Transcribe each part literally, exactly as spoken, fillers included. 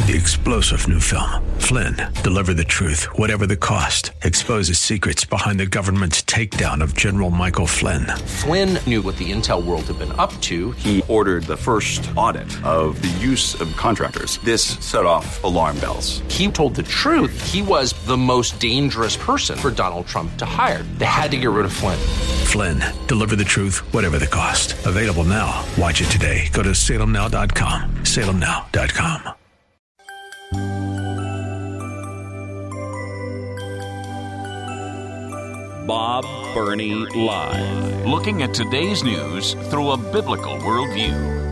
The explosive new film, Flynn, deliver the truth, whatever the cost, exposes secrets behind the government's takedown of General Michael Flynn. Flynn knew what the intel world had been up to. He ordered the first audit of the use of contractors. This set off alarm bells. He told the truth. He was the most dangerous person for Donald Trump to hire. They had to get rid of Flynn. Flynn, deliver the truth, whatever the cost. Available now. Watch it today. Go to salem now dot com. salem now dot com. Bob Burney Live. Looking at today's news through a biblical worldview.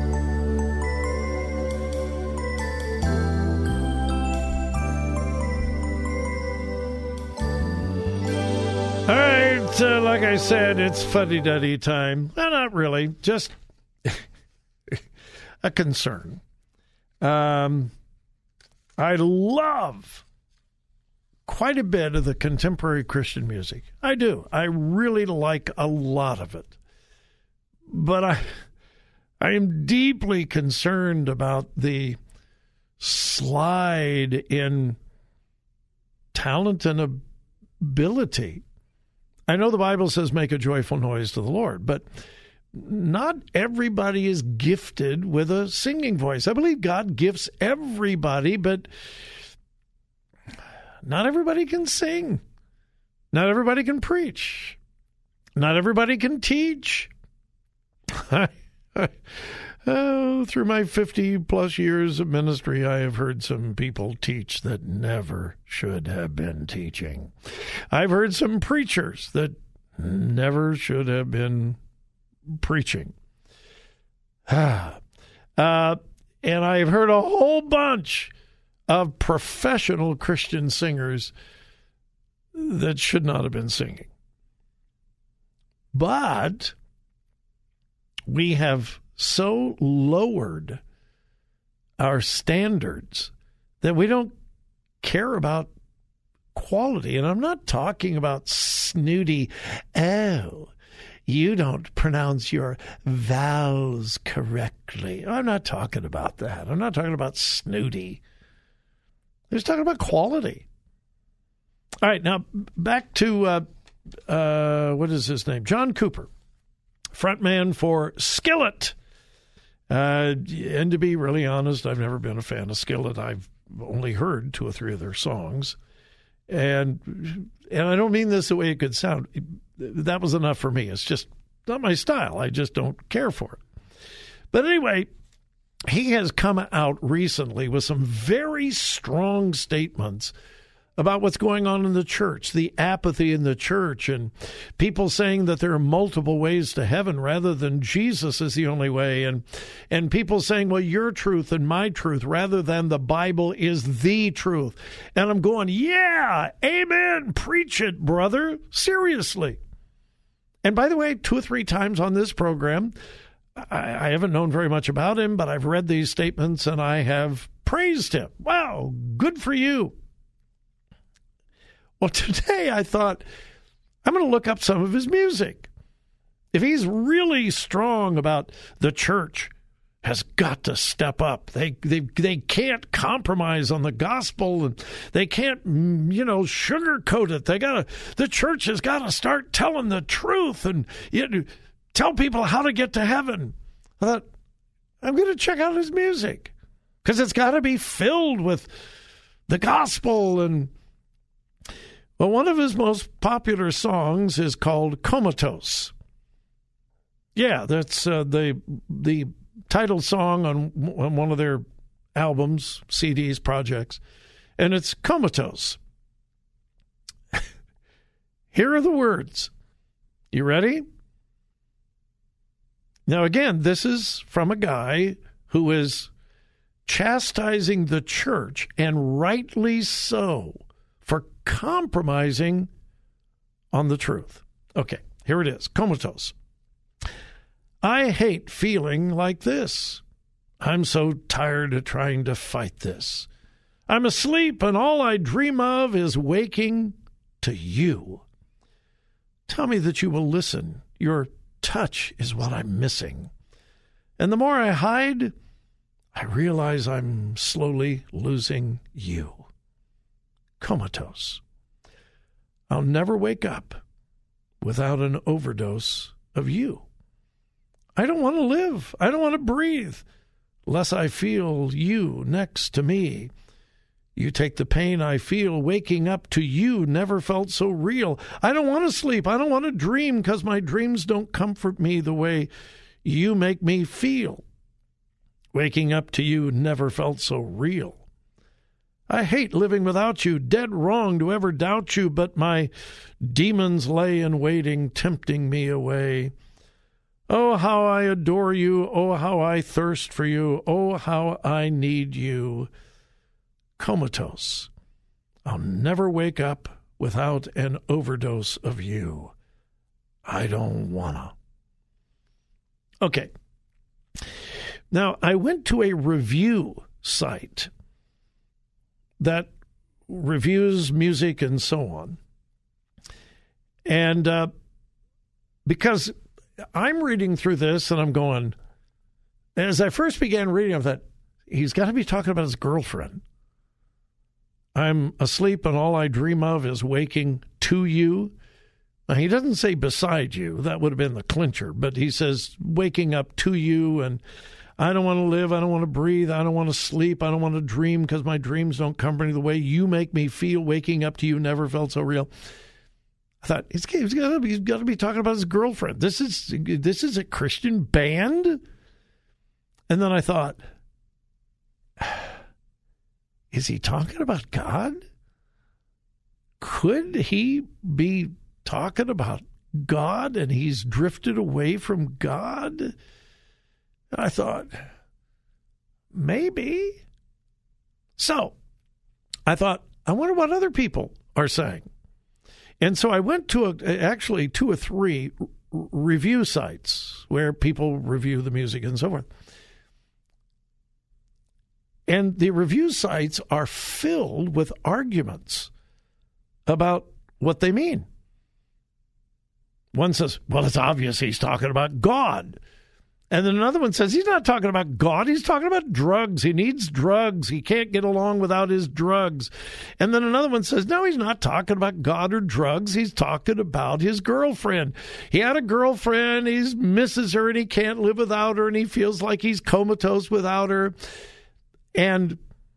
All right, uh, like I said, it's fuddy-duddy time. Well, not really, just a concern. Um, I love quite a bit of the contemporary Christian music. I do. I really like a lot of it. But I I am deeply concerned about the slide in talent and ability. I know the Bible says make a joyful noise to the Lord, but not everybody is gifted with a singing voice. I believe God gifts everybody, but not everybody can sing. Not everybody can preach. Not everybody can teach. Oh, through my fifty-plus years of ministry, I have heard some people teach that never should have been teaching. I've heard some preachers that never should have been preaching. uh, and I've heard a whole bunch of professional Christian singers that should not have been singing. But we have so lowered our standards that we don't care about quality. And I'm not talking about snooty, oh, you don't pronounce your vowels correctly. I'm not talking about that. I'm not talking about snooty. I'm just talking about quality. All right, now back to, uh, uh, what is his name? John Cooper, frontman for Skillet. Uh, and to be really honest, I've never been a fan of Skillet. I've only heard two or three of their songs. And and I don't mean this the way it could sound. That was enough for me. It's just not my style. I just don't care for it. But anyway, he has come out recently with some very strong statements about what's going on in the church, the apathy in the church, and people saying that there are multiple ways to heaven rather than Jesus is the only way, and and people saying, well, your truth and my truth rather than the Bible is the truth. And I'm going, yeah, amen, preach it, brother, seriously. And by the way, two or three times on this program, I, I haven't known very much about him, but I've read these statements and I have praised him. Wow, good for you. Well, today I thought, I'm going to look up some of his music. If he's really strong about the church has got to step up. They they they can't compromise on the gospel, and they can't, you know, sugarcoat it. They gotta the church has got to start telling the truth and you know, tell people how to get to heaven. I thought, I'm going to check out his music because it's got to be filled with the gospel. And well, one of his most popular songs is called Comatose. Yeah, that's uh, the the title song on, on one of their albums, C Ds, projects, and it's Comatose. Here are the words. You ready? Now, again, this is from a guy who is chastising the church, and rightly so, for compromising on the truth. Okay, here it is. Comatose. I hate feeling like this. I'm so tired of trying to fight this. I'm asleep and all I dream of is waking to you. Tell me that you will listen. Your touch is what I'm missing. And the more I hide, I realize I'm slowly losing you. Comatose. I'll never wake up without an overdose of you. I don't want to live. I don't want to breathe unless I feel you next to me. You take the pain I feel waking up to you never felt so real. I don't want to sleep. I don't want to dream because my dreams don't comfort me the way you make me feel. Waking up to you never felt so real. I hate living without you, dead wrong to ever doubt you, but my demons lay in waiting, tempting me away. Oh, how I adore you. Oh, how I thirst for you. Oh, how I need you. Comatose. I'll never wake up without an overdose of you. I don't wanna. Okay. Now, I went to a review site that reviews music and so on. And uh, because I'm reading through this and I'm going, as I first began reading, I thought, he's got to be talking about his girlfriend. I'm asleep and all I dream of is waking to you. Now, he doesn't say beside you. That would have been the clincher. But he says waking up to you, and I don't want to live. I don't want to breathe. I don't want to sleep. I don't want to dream because my dreams don't comfort me the way you make me feel. Waking up to you never felt so real. I thought, he's, he's got to be, he's got to be talking about his girlfriend. This is, this is a Christian band? And then I thought, is he talking about God? Could he be talking about God and he's drifted away from God? And I thought, maybe. So I thought, I wonder what other people are saying. And so I went to a, actually two or three r- review sites where people review the music and so forth. And the review sites are filled with arguments about what they mean. One says, well, it's obvious he's talking about God. And then another one says, he's not talking about God. He's talking about drugs. He needs drugs. He can't get along without his drugs. And then another one says, no, he's not talking about God or drugs. He's talking about his girlfriend. He had a girlfriend. He misses her and he can't live without her. And he feels like he's comatose without her. And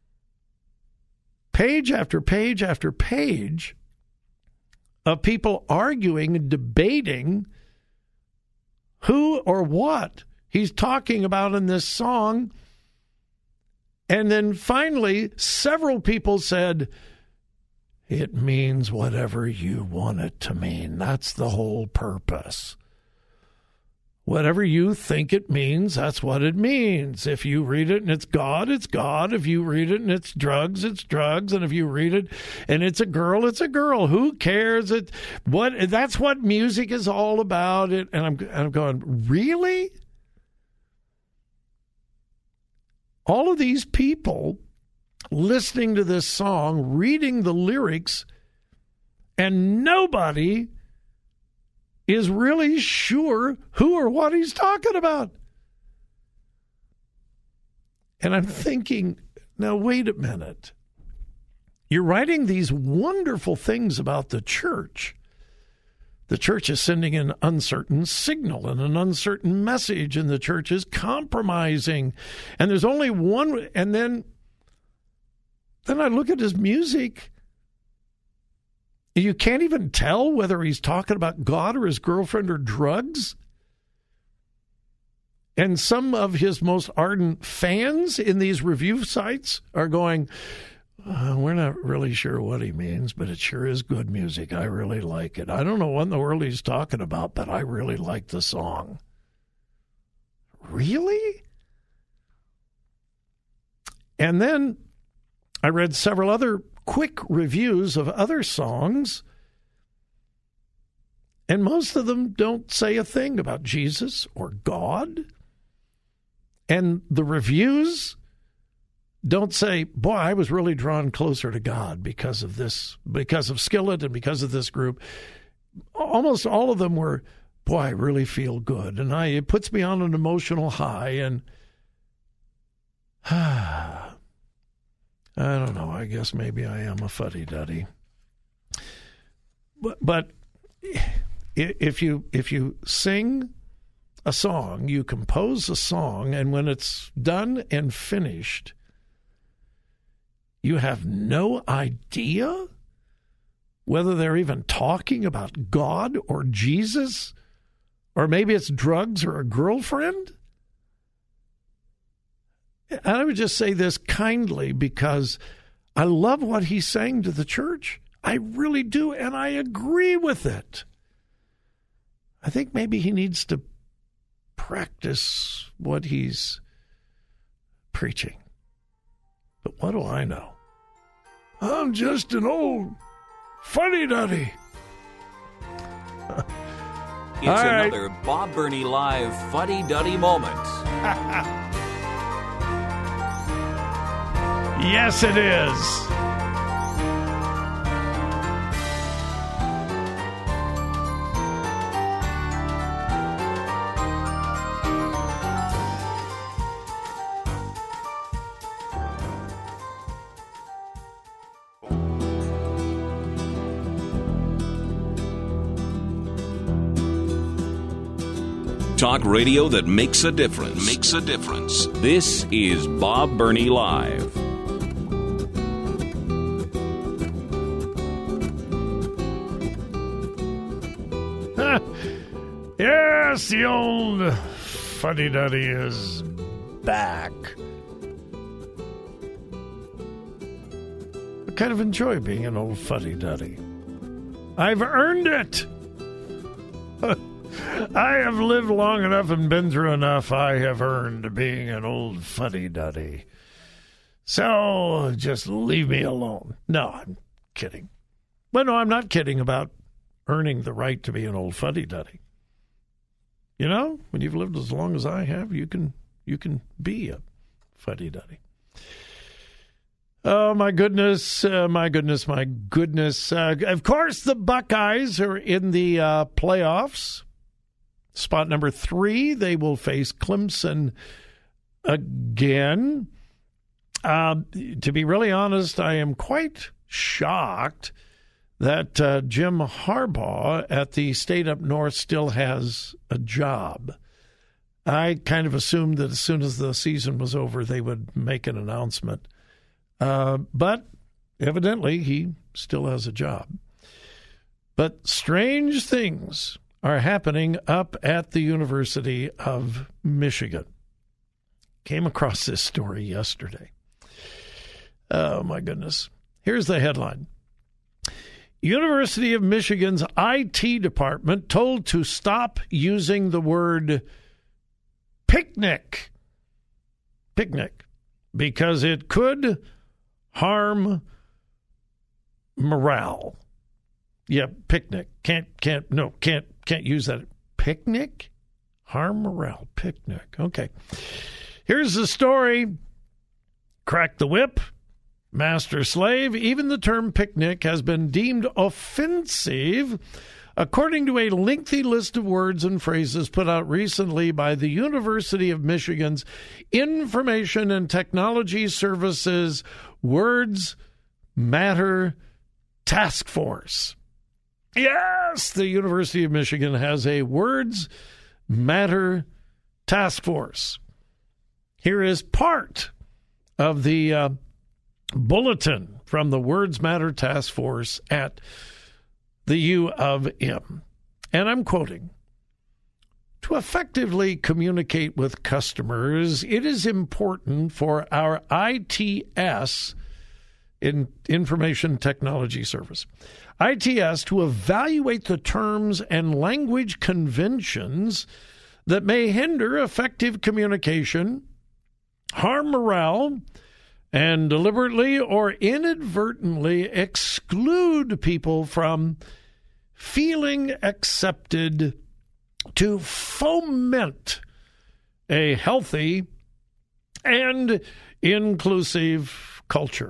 page after page after page of people arguing and debating who or what he's talking about in this song. And then finally, several people said, it means whatever you want it to mean. That's the whole purpose. Whatever you think it means, that's what it means. If you read it and it's God, it's God. If you read it and it's drugs, it's drugs. And if you read it and it's a girl, it's a girl. Who cares? It what that's what music is all about. It and I'm I'm going, really? All of these people listening to this song, reading the lyrics, and nobody is really sure who or what he's talking about. And I'm thinking, now, wait a minute. You're writing these wonderful things about the church. The church is sending an uncertain signal and an uncertain message, and the church is compromising. And there's only one, and then, then I look at his music. You can't even tell whether he's talking about God or his girlfriend or drugs. And some of his most ardent fans in these review sites are going, uh, we're not really sure what he means, but it sure is good music. I really like it. I don't know what in the world he's talking about, but I really like the song. Really? And then I read several other quick reviews of other songs, and most of them don't say a thing about Jesus or God. And the reviews don't say, boy, I was really drawn closer to God because of this, because of Skillet and because of this group. Almost all of them were, boy, I really feel good, and I it puts me on an emotional high. And I don't know. I guess maybe I am a fuddy-duddy. But, but if you if you sing a song, you compose a song, and when it's done and finished, you have no idea whether they're even talking about God or Jesus, or maybe it's drugs or a girlfriend. And I would just say this kindly because I love what he's saying to the church. I really do, and I agree with it. I think maybe he needs to practice what he's preaching. But what do I know? I'm just an old fuddy-duddy. It's All right. another Bob Burney Live fuddy-duddy moment. Yes, it is. Talk radio that makes a difference. Makes a difference. This is Bob Burney Live. Yes, the old fuddy-duddy is back. I kind of enjoy being an old fuddy-duddy. I've earned it. I have lived long enough and been through enough. I have earned being an old fuddy-duddy. So just leave me alone. No, I'm kidding. Well, no, I'm not kidding about earning the right to be an old fuddy-duddy. You know, when you've lived as long as I have, you can you can be a fuddy-duddy. Oh, my goodness, uh, my goodness, my goodness. Uh, of course, the Buckeyes are in the uh, playoffs. Spot number three, they will face Clemson again. Uh, to be really honest, I am quite shocked that uh, Jim Harbaugh at the state up north still has a job. I kind of assumed that as soon as the season was over, they would make an announcement. Uh, but evidently, he still has a job. But strange things are happening up at the University of Michigan. Came across this story yesterday. Oh, my goodness. Here's the headline. University of Michigan's I T department told to stop using the word picnic. Picnic. Because it could harm morale. Yeah, picnic. Can't, can't, no, can't, can't use that. Picnic? Harm morale. Picnic. Okay. Here's the story. Crack the whip. Master slave. Even the term picnic has been deemed offensive, according to a lengthy list of words and phrases put out recently by the University of Michigan's Information and Technology Services Words Matter Task Force. Yes, the University of Michigan has a Words Matter Task Force. Here is part of the uh, bulletin from the Words Matter Task Force at the U of M. And I'm quoting, "To effectively communicate with customers, it is important for our I T S, in Information Technology Service, I T S to evaluate the terms and language conventions that may hinder effective communication, harm morale, and deliberately or inadvertently exclude people from feeling accepted, to foment a healthy and inclusive culture."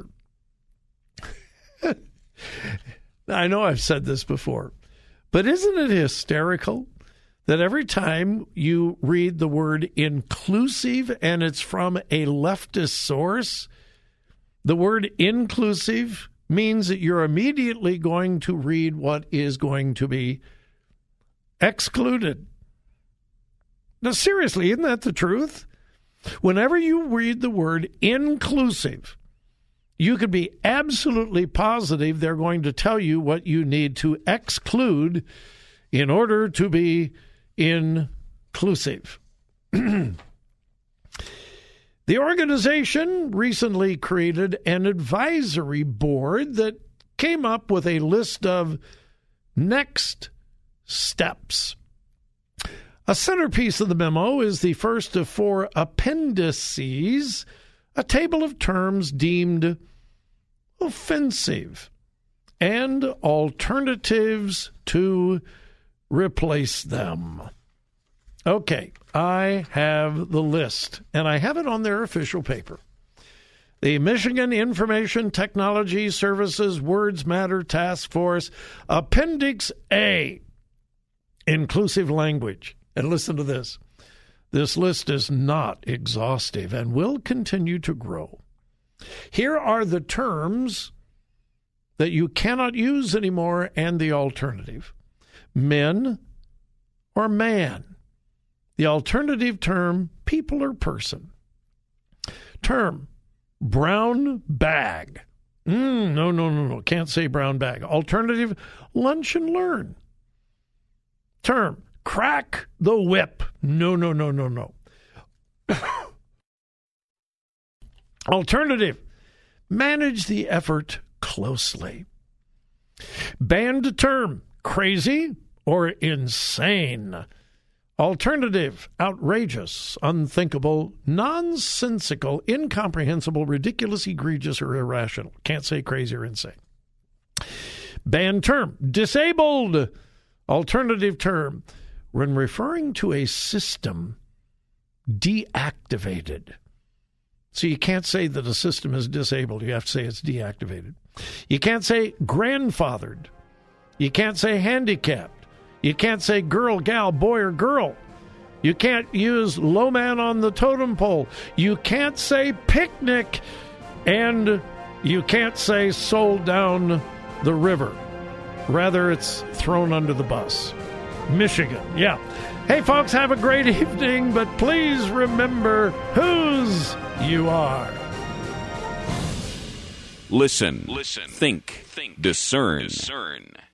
I know I've said this before, but isn't it hysterical that every time you read the word inclusive and it's from a leftist source, the word inclusive means that you're immediately going to read what is going to be excluded. Now, seriously, isn't that the truth? Whenever you read the word inclusive, you could be absolutely positive they're going to tell you what you need to exclude in order to be inclusive. The organization recently created an advisory board that came up with a list of next steps. A centerpiece of the memo is the first of four appendices, a table of terms deemed offensive, and alternatives to replace them. Okay, I have the list, and I have it on their official paper. The Michigan Information Technology Services Words Matter Task Force, Appendix A, Inclusive Language. And listen to this. This list is not exhaustive and will continue to grow. Here are the terms that you cannot use anymore and the alternative. Men or man. The alternative term, people or person. Term, brown bag. Mm, no, no, no, no. Can't say brown bag. Alternative, lunch and learn. Term, crack the whip. No, no, no, no, no. Alternative, manage the effort closely. Banned term, crazy or insane. Alternative, outrageous, unthinkable, nonsensical, incomprehensible, ridiculous, egregious, or irrational. Can't say crazy or insane. Banned term, disabled. Alternative term, when referring to a system, deactivated. So you can't say that a system is disabled. You have to say it's deactivated. You can't say grandfathered. You can't say handicapped. You can't say girl, gal, boy, or girl. You can't use low man on the totem pole. You can't say picnic. And you can't say sold down the river. Rather, it's thrown under the bus. Michigan, yeah. Hey, folks, have a great evening, but please remember whose you are. Listen, Listen. Think, Think. Discern. Discern.